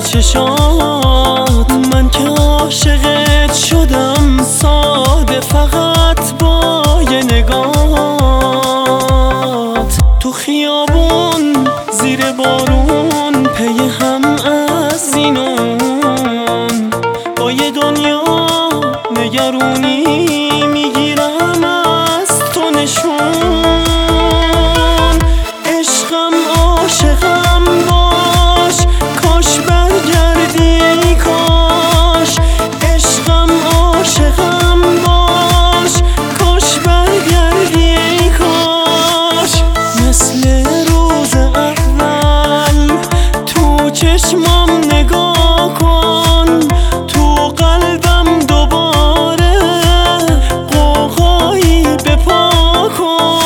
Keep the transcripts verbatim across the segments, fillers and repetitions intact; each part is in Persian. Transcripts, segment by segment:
چشات، من که عاشقت شدم ساده فقط با یه نگات. تو خیابون زیر بارون پی هم از اینون، با یه دنیا نگرونی میگیرم از تو نشون. عشقم عاشقم باش، کاش برگردی ای کاش. عشقم عاشقم باش، کاش برگردی ای کاش. مثل روز اول تو چشمام نگاه کن، تو قلبم دوباره قوقایی بپا کن.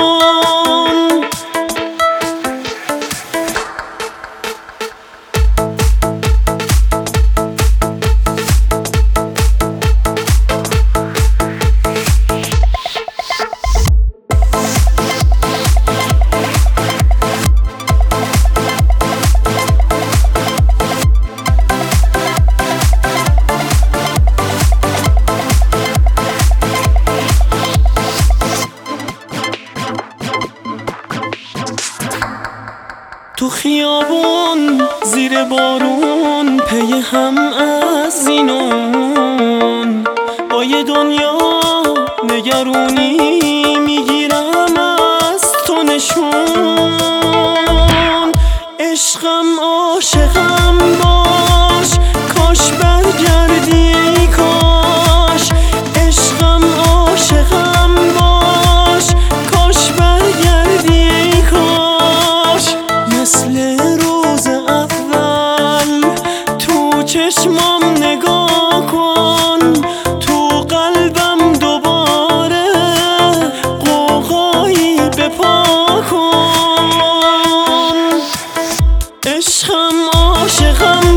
تو خیابون زیر بارون پی هم از اینون، با یه دنیا نگرونی میگیرم از تو نشون. عشقم عاشقم باش، کاش برگردی ای کاش. عشقم عاشقم باش، کاش برگردی ای کاش. مثل روز اول تو چشمام نگاه کن، تو قلبم دوباره قوقایی بپا کن. عشقم عاشقم